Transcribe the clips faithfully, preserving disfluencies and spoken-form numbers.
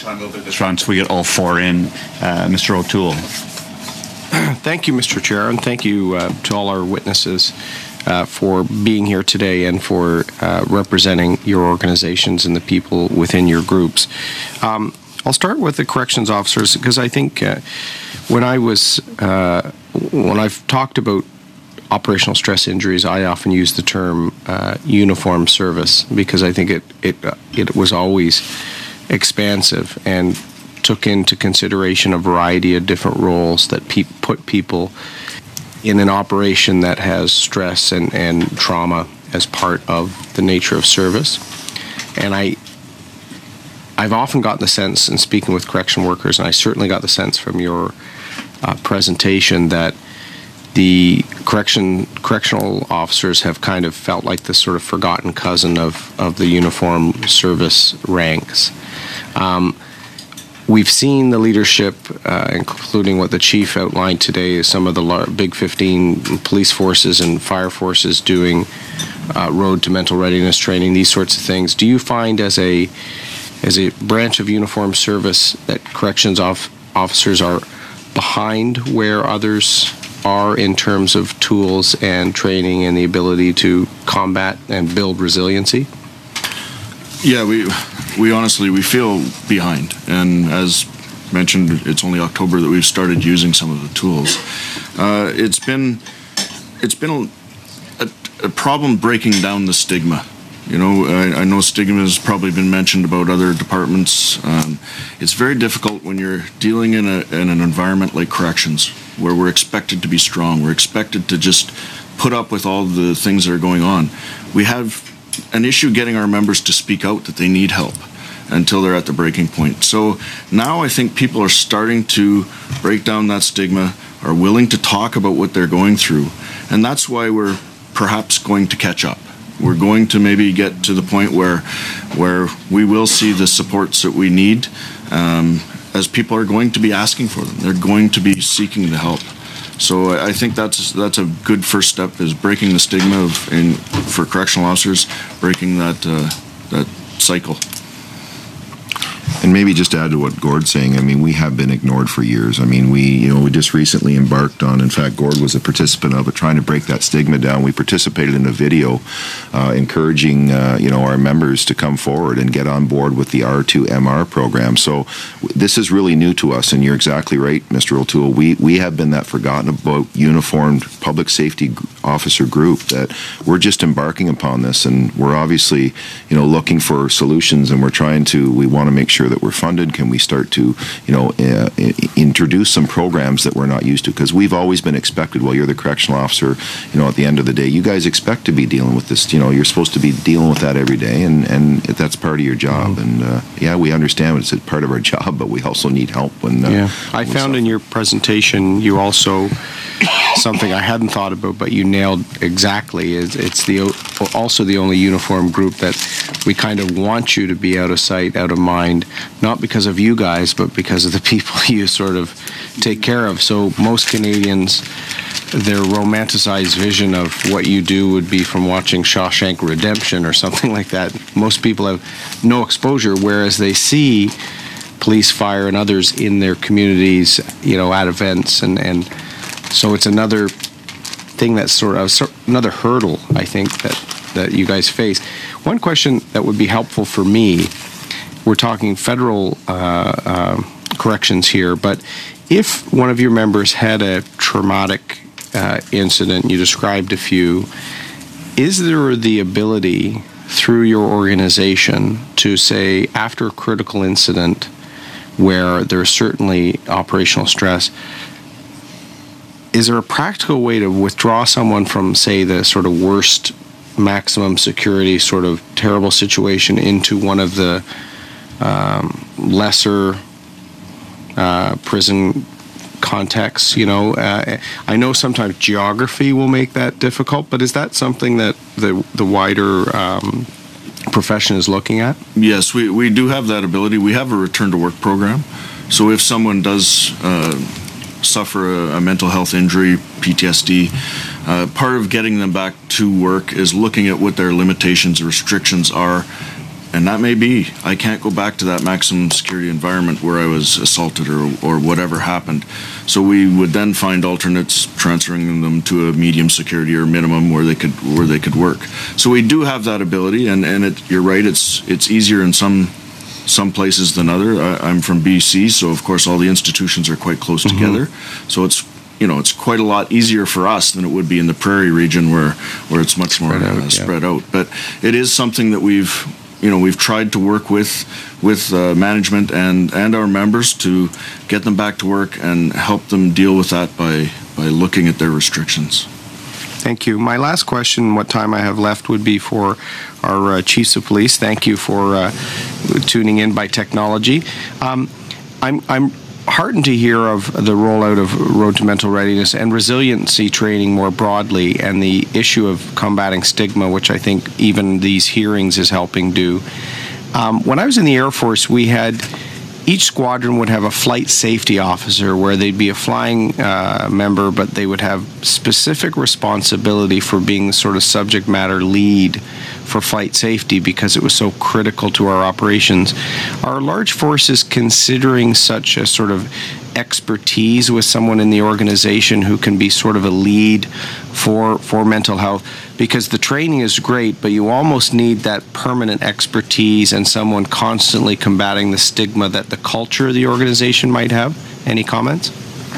try and move it this round so we get all four in. Uh, Mister O'Toole. Thank you, Mister Chair, and thank you uh, to all our witnesses uh, for being here today and for uh, representing your organizations and the people within your groups. Um, I'll start with the corrections officers because I think uh, when I was uh, when I've talked about operational stress injuries, I often use the term uh, uniform service because I think it it uh, it was always expansive and took into consideration a variety of different roles that pe- put people in an operation that has stress and, and trauma as part of the nature of service. And I, I've often gotten the sense in speaking with correction workers, and I certainly got the sense from your uh, presentation, that the correction correctional officers have kind of felt like this sort of forgotten cousin of, of the uniform service ranks. Um, We've seen the leadership, uh, including what the chief outlined today, some of the lar- big fifteen police forces and fire forces doing uh, road to mental readiness training, these sorts of things. Do you find as a as a branch of uniformed service that corrections off- officers are behind where others are in terms of tools and training and the ability to combat and build resiliency? Yeah, we we honestly, we feel behind. And as mentioned, it's only October that we've started using some of the tools. Uh, it's been it's been a, a problem breaking down the stigma. You know, I, I know stigma has probably been mentioned about other departments. Um, it's very difficult when you're dealing in, a, in an environment like corrections, where we're expected to be strong. We're expected to just put up with all the things that are going on. We have an issue getting our members to speak out that they need help until they're at the breaking point. So now I think people are starting to break down that stigma, are willing to talk about what they're going through, and that's why we're perhaps going to catch up. We're going to maybe get to the point where where we will see the supports that we need, um, as people are going to be asking for them. They're going to be seeking the help. So I think that's that's a good first step, is breaking the stigma of, in, for correctional officers, breaking that uh, that cycle. And maybe just to add to what Gord's saying, I mean, we have been ignored for years. I mean, we, you know, we just recently embarked on, in fact, Gord was a participant of it, trying to break that stigma down. We participated in a video uh, encouraging, uh, you know, our members to come forward and get on board with the R two M R program. So this is really new to us, and you're exactly right, Mister O'Toole. We, we have been that forgotten about uniformed public safety officer group that we're just embarking upon this, and we're obviously, you know, looking for solutions, and we're trying to, we want to make sure that we're funded. Can we start to, you know, uh, introduce some programs that we're not used to? Because we've always been expected, well, you're the correctional officer, you know, at the end of the day, you guys expect to be dealing with this, you know, you're supposed to be dealing with that every day, and, and that's part of your job. And uh, yeah, we understand it's a part of our job, but we also need help when uh, yeah. I when found in your presentation, you also, something I hadn't thought about, but you nailed exactly, is it's the also the only uniform group that we kind of want you to be out of sight, out of mind, not because of you guys, but because of the people you sort of take care of. So most Canadians, their romanticized vision of what you do would be from watching Shawshank Redemption or something like that. Most people have no exposure, whereas they see police, fire, and others in their communities, you know, at events, and, and so it's another thing that's sort of another hurdle, I think, that, that you guys face. One question that would be helpful for me, we're talking federal uh, uh, corrections here, but if one of your members had a traumatic uh, incident, you described a few, is there the ability through your organization to say, after a critical incident where there's certainly operational stress, is there a practical way to withdraw someone from, say, the sort of worst maximum security sort of terrible situation into one of the um, lesser uh, prison contexts? You know, uh, I know sometimes geography will make that difficult, but is that something that the the wider um, profession is looking at? Yes, we, we do have that ability. We have a return to work program. So if someone does uh, suffer a, a mental health injury, P T S D, uh, part of getting them back to work is looking at what their limitations, restrictions are and that may be, I can't go back to that maximum security environment where I was assaulted or, or whatever happened. So we would then find alternates, transferring them to a medium security or minimum where they could where they could work. So we do have that ability, and, and it, you're right, it's it's easier in some some places than other. I, I'm from B C, so of course all the institutions are quite close mm-hmm. together. So it's you know it's quite a lot easier for us than it would be in the prairie region where where it's much spread more out, uh, yeah. spread out. But it is something that we've you know we've tried to work with with uh, management and and our members to get them back to work and help them deal with that by by looking at their restrictions. Thank you. My last question, what time I have left, would be for our uh, chiefs of police. Thank you for uh, tuning in by technology. Um, I'm I'm heartened to hear of the rollout of Road to Mental Readiness and resiliency training more broadly, and the issue of combating stigma, which I think even these hearings is helping do. Um, when I was in the Air Force, we had each squadron would have a flight safety officer where they'd be a flying uh, member, but they would have specific responsibility for being the sort of subject matter lead for flight safety because it was so critical to our operations. Are large forces considering such a sort of expertise with someone in the organization who can be sort of a lead for for mental health? Because the training is great, but you almost need that permanent expertise and someone constantly combating the stigma that the culture of the organization might have. Any comments?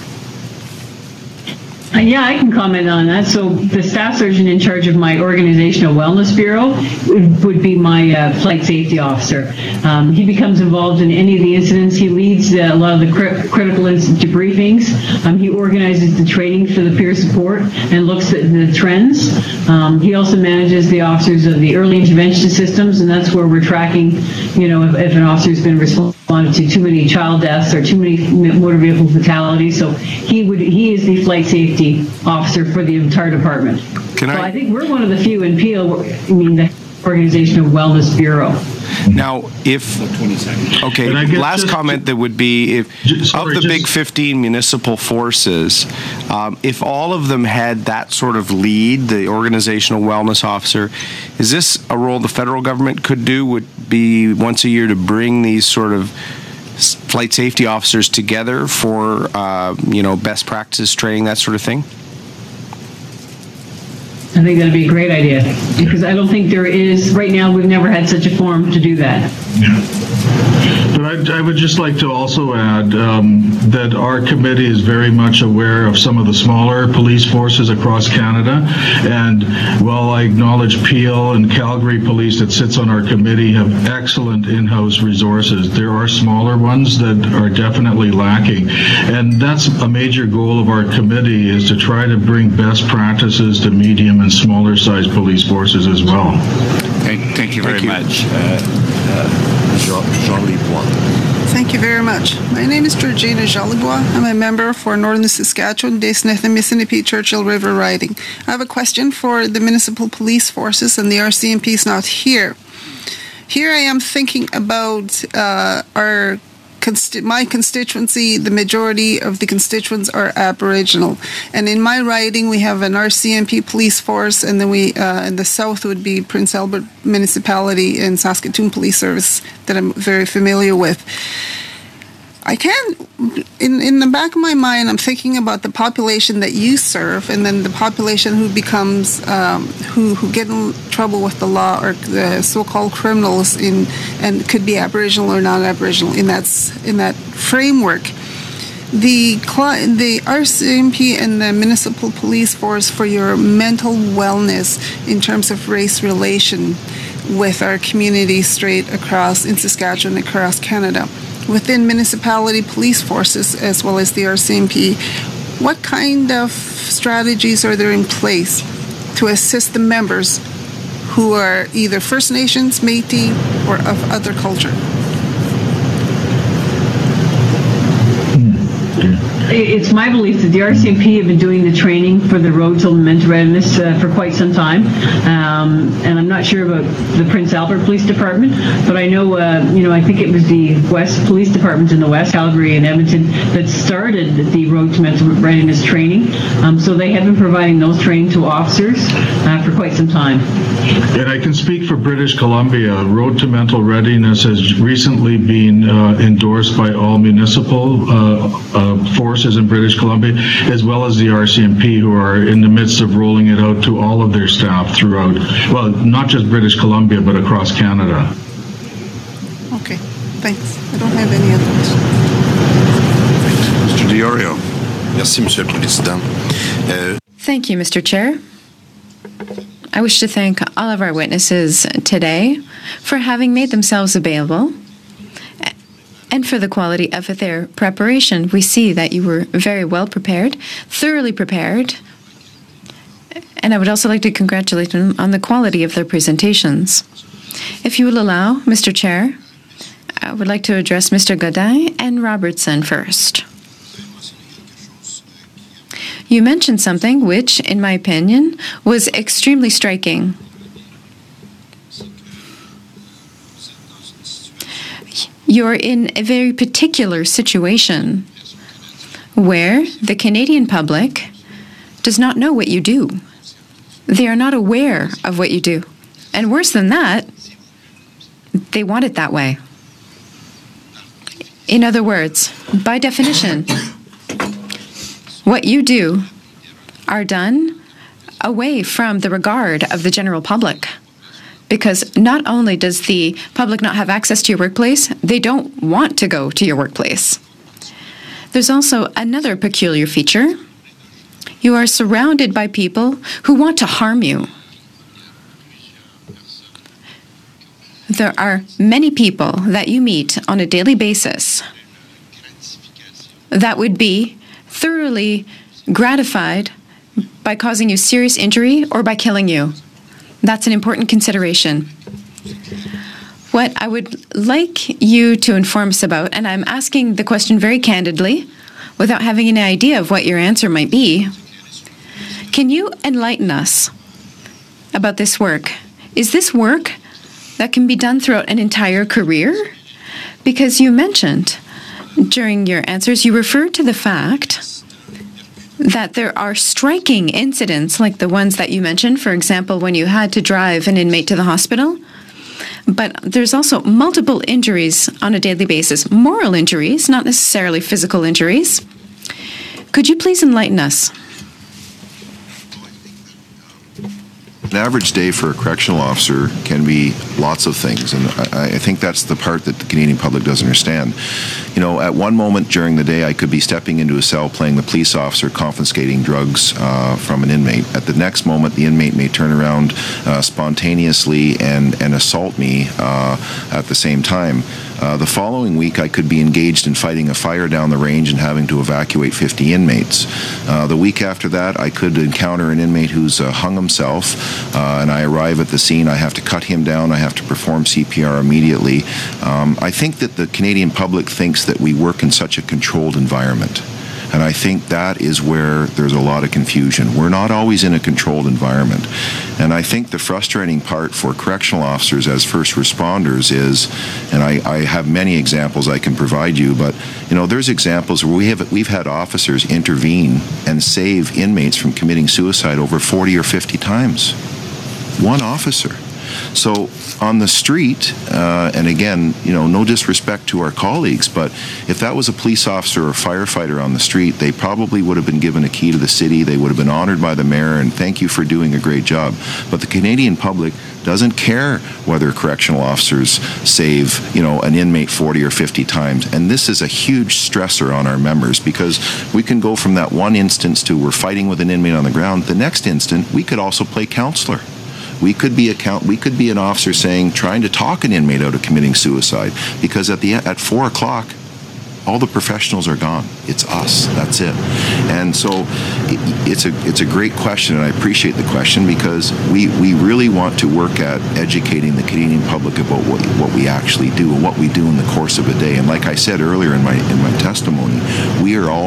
Uh, yeah, I can comment on that. So the staff surgeon in charge of my organizational wellness bureau would, would be my uh, flight safety officer. Um, he becomes involved in any of the incidents. He leads uh, a lot of the cri- critical incident debriefings. Um, he organizes the training for the peer support and looks at the trends. Um, he also manages the officers of the early intervention systems, and that's where we're tracking, you know, if, if an officer's been responded to too many child deaths or too many motor vehicle fatalities. So he would he is the flight safety officer for the entire department. Can so I, I think we're one of the few in Peel, I mean the Organizational Wellness Bureau. Now, if, okay, last just, comment that would be, if just, sorry, of the just, big fifteen municipal forces, um, if all of them had that sort of lead, the organizational wellness officer, is this a role the federal government could do, would be once a year to bring these sort of flight safety officers together for, uh, you know, best practice training, that sort of thing? I think that'd be a great idea, because I don't think there is, right now, we've never had such a forum to do that. Yeah. But I, I would just like to also add um, that our committee is very much aware of some of the smaller police forces across Canada. And while I acknowledge Peel and Calgary Police that sits on our committee have excellent in-house resources, there are smaller ones that are definitely lacking. And that's a major goal of our committee, is to try to bring best practices to medium and smaller sized police forces as well. Thank, thank you very thank you. much. Uh, uh, Jean-Louis Bois. Thank you very much. My name is Georgina Jolibois. I'm a member for Northern Saskatchewan, Daysmith and Mississippi Churchill River riding. I have a question for the municipal police forces, and the R C M P is not here. Here I am thinking about uh, our Consti- my constituency. The majority of the constituents are Aboriginal, and in my riding we have an R C M P police force, and then we uh, in the south would be Prince Albert Municipality and Saskatoon Police Service that I'm very familiar with. I can't, in, in the back of my mind, I'm thinking about the population that you serve, and then the population who becomes, um, who, who get in trouble with the law, or the so-called criminals, in, and could be Aboriginal or non-Aboriginal in that, in that framework. The, the R C M P and the municipal police force, for your mental wellness in terms of race relation with our community straight across in Saskatchewan, across Canada, within municipality police forces as well as the R C M P, what kind of strategies are there in place to assist the members who are either First Nations, Métis, or of other culture? it's my belief that the R C M P have been doing the training for the road to mental readiness uh, for quite some time. Um, and I'm not sure about the Prince Albert Police Department, but I know, uh, you know, I think it was the West Police Department in the West, Calgary and Edmonton, that started the road to mental readiness training. Um, so they have been providing those training to officers uh, for quite some time. And I can speak for British Columbia. Road to Mental Readiness has recently been uh, endorsed by all municipal uh, uh, forces in British Columbia, as well as the R C M P, who are in the midst of rolling it out to all of their staff throughout, well, not just British Columbia, but across Canada. Okay, thanks. I don't have any other questions. Mister Diorio. Merci, Monsieur le Président. Euh, Thank you, Mister Chair. I wish to thank all of our witnesses today for having made themselves available and for the quality of their preparation. We see that you were very well prepared, thoroughly prepared, and I would also like to congratulate them on the quality of their presentations. If you will allow, Mister Chair, I would like to address Mister Godin and Robertson first. You mentioned something which, in my opinion, was extremely striking. You're in a very particular situation where the Canadian public does not know what you do. They are not aware of what you do. And worse than that, they want it that way. In other words, by definition, what you do are done away from the regard of the general public. Because not only does the public not have access to your workplace, they don't want to go to your workplace. There's also another peculiar feature. You are surrounded by people who want to harm you. There are many people that you meet on a daily basis that would be thoroughly gratified by causing you serious injury or by killing you. That's an important consideration. What I would like you to inform us about, and I'm asking the question very candidly, without having any idea of what your answer might be, can you enlighten us about this work? Is this work that can be done throughout an entire career? Because you mentioned during your answers, you referred to the fact that there are striking incidents like the ones that you mentioned, for example, when you had to drive an inmate to the hospital. But there's also multiple injuries on a daily basis, moral injuries, not necessarily physical injuries. Could you please enlighten us? An average day for a correctional officer can be lots of things, and I, I think that's the part that the Canadian public doesn't understand. You know, at one moment during the day, I could be stepping into a cell playing the police officer confiscating drugs uh, from an inmate. At the next moment, the inmate may turn around uh, spontaneously and, and assault me uh, at the same time. Uh, the following week, I could be engaged in fighting a fire down the range and having to evacuate fifty inmates. Uh, the week after that, I could encounter an inmate who's uh, hung himself, uh, and I arrive at the scene. I have to cut him down. I have to perform C P R immediately. Um, I think that the Canadian public thinks that we work in such a controlled environment. And I think that is where there's a lot of confusion. We're not always in a controlled environment. And I think the frustrating part for correctional officers as first responders is, and I, I have many examples I can provide you, but you know, there's examples where we have, we've had officers intervene and save inmates from committing suicide over forty or fifty times. One officer. So on the street, uh, and again, you know, no disrespect to our colleagues, but if that was a police officer or firefighter on the street, they probably would have been given a key to the city. They would have been honored by the mayor, and thank you for doing a great job. But the Canadian public doesn't care whether correctional officers save, you know, an inmate forty or fifty times. And this is a huge stressor on our members, because we can go from that one instance to we're fighting with an inmate on the ground. The next instant, we could also play counselor. We could be a count, we could be an officer saying, trying to talk an inmate out of committing suicide, because at the at four o'clock, all the professionals are gone. It's us. That's it. And so, it, it's a it's a great question, and I appreciate the question, because we we really want to work at educating the Canadian public about what what we actually do and what we do in the course of a day. And like I said earlier in my in my testimony, we are all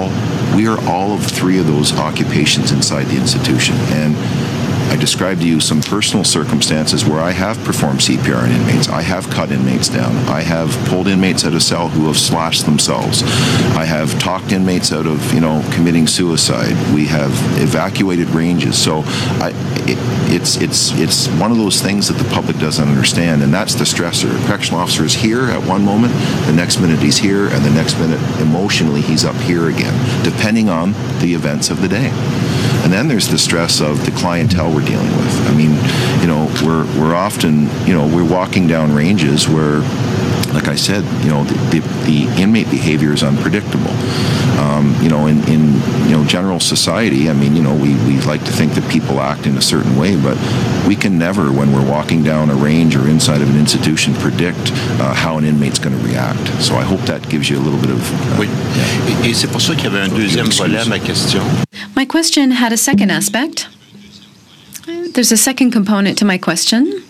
We are all of three of those occupations inside the institution. And I described to you some personal circumstances where I have performed C P R on inmates. I have cut inmates down. I have pulled inmates out of cell who have slashed themselves. I have talked inmates out of, you know, committing suicide. We have evacuated ranges. So I, it, it's it's it's one of those things that the public doesn't understand, and that's the stressor. A correctional officer is here at one moment, the next minute he's here, and the next minute emotionally he's up here again, depending on the events of the day. And then there's the stress of the clientele we're dealing with. I mean, you know, we're we're often, you know, we're walking down ranges where, like I said, you know, the, the, the inmate behavior is unpredictable. Um, you know, in, in, you know, general society, I mean, you know, we, we like to think that people act in a certain way, but we can never, when we're walking down a range or inside of an institution, predict uh, how an inmate's going to react. So I hope that gives you a little bit of... Uh, Oui. Et, et c'est pour ça qu'il y avait un deuxième volet à ma question. My question had a second aspect. There's a second component to my question.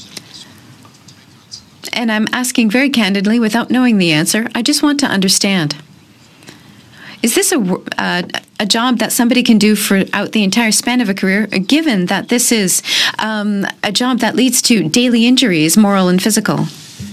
And I'm asking very candidly, without knowing the answer, I just want to understand. Is this a, uh, a job that somebody can do throughout the entire span of a career, given that this is um, a job that leads to daily injuries, moral and physical?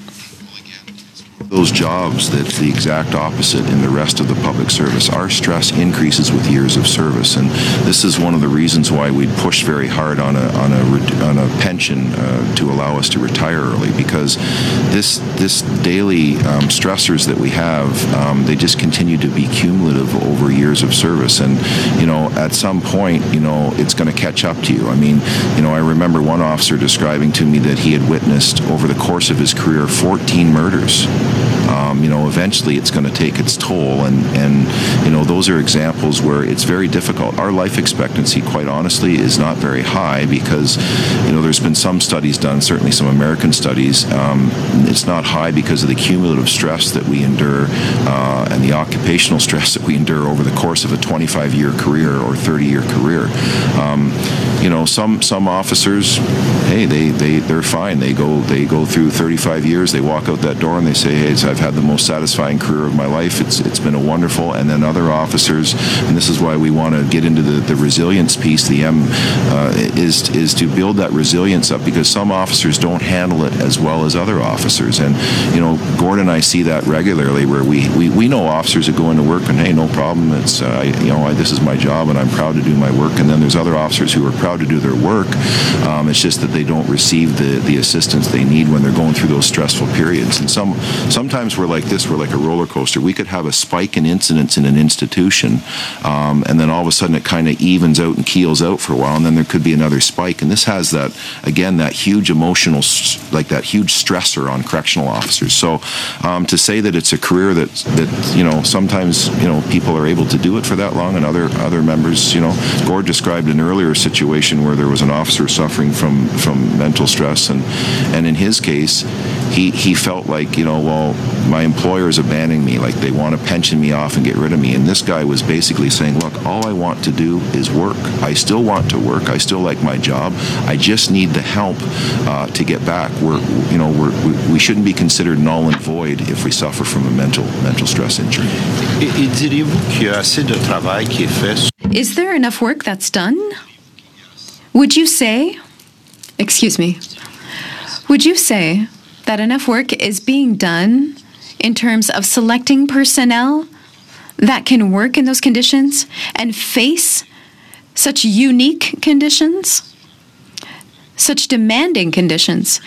Those jobs that's the exact opposite in the rest of the public service. Our stress increases with years of service, and this is one of the reasons why we push very hard on a on a on a pension uh, to allow us to retire early, because this this daily um, stressors that we have, um, they just continue to be cumulative over years of service, and you know, at some point, you know, it's going to catch up to you. I mean, you know, I remember one officer describing to me that he had witnessed over the course of his career fourteen murders. Um, you know, eventually it's going to take its toll, and, and, you know, those are examples where it's very difficult. Our life expectancy, quite honestly, is not very high because, you know, there's been some studies done, certainly some American studies. Um, it's not high because of the cumulative stress that we endure uh, and the occupational stress that we endure over the course of a twenty-five-year career or thirty-year career. Um, you know, some some officers, hey, they, they, they're fine. They go they go through thirty-five years, they walk out that door and they say, hey, it's, I've had the most satisfying career of my life. It's it's been a wonderful. And then other officers, and this is why we want to get into the, the resilience piece, the M, uh, is, is to build that resilience up, because some officers don't handle it as well as other officers. And, you know, Gordon and I see that regularly, where we, we, we know officers that go into work and, hey, no problem, it's, uh, you know, I, this is my job and I'm proud to do my work. And then there's other officers who are proud to do their work. Um, it's just that they don't receive the, the assistance they need when they're going through those stressful periods. And some sometimes we're like this, we're like a roller coaster. We could have a spike in incidents in an institution, um, and then all of a sudden it kind of evens out and keels out for a while, and then there could be another spike. And this has that, again, that huge emotional, like that huge stressor on correctional officers. So um, to say that it's a career that, that, you know, sometimes, you know, people are able to do it for that long, and other other members, you know, Gord described an earlier situation where there was an officer suffering from, from mental stress, and, and in his case, he, he felt like, you know, well, my employer is abandoning me, like they want to pension me off and get rid of me. And this guy was basically saying, look, all I want to do is work. I still want to work. I still like my job. I just need the help uh, to get back. We're, you know, we're, we, we shouldn't be considered null and void if we suffer from a mental mental stress injury. Et, et diriez-vous qu'il y a assez de travail qui est fait? Is there enough work that's done? Would you say, excuse me, would you say that enough work is being done in terms of selecting personnel that can work in those conditions and face such unique conditions, such demanding conditions?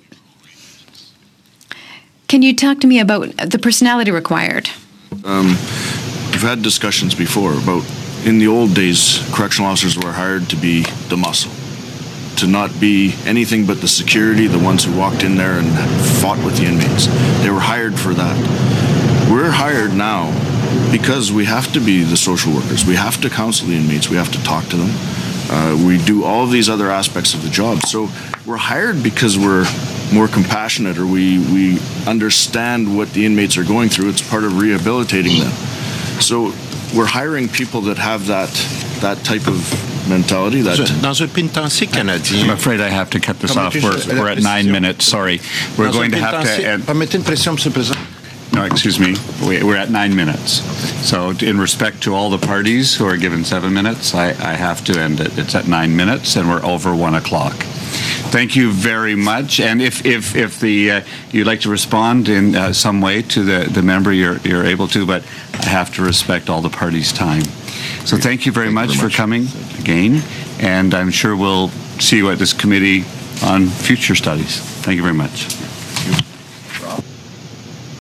Can you talk to me about the personality required? Um, we've had discussions before about, in the old days, correctional officers were hired to be the muscle, to not be anything but the security, the ones who walked in there and fought with the inmates. They were hired for that. We're hired now because we have to be the social workers. We have to counsel the inmates. We have to talk to them. Uh, we do all of these other aspects of the job. So we're hired because we're more compassionate, or we, we understand what the inmates are going through. It's part of rehabilitating them. So we're hiring people that have that that type of mentality. That Dans un pénitencier canadien. I'm afraid I have to cut this off. We're, we're at nine minutes. Sorry. We're going to have to end. Permettez une pression, Monsieur le Président. No, uh, excuse me, we- we're at nine minutes. So in respect to all the parties who are given seven minutes, I, I have to end it. It's at nine minutes, and we're over one o'clock. Thank you very much. And if if if the uh, you'd like to respond in uh, some way to the the member, you're you're able to. But I have to respect all the parties' time. So thank you very Thank you much very for much. coming again, and I'm sure we'll see you at this committee on future studies. Thank you very much.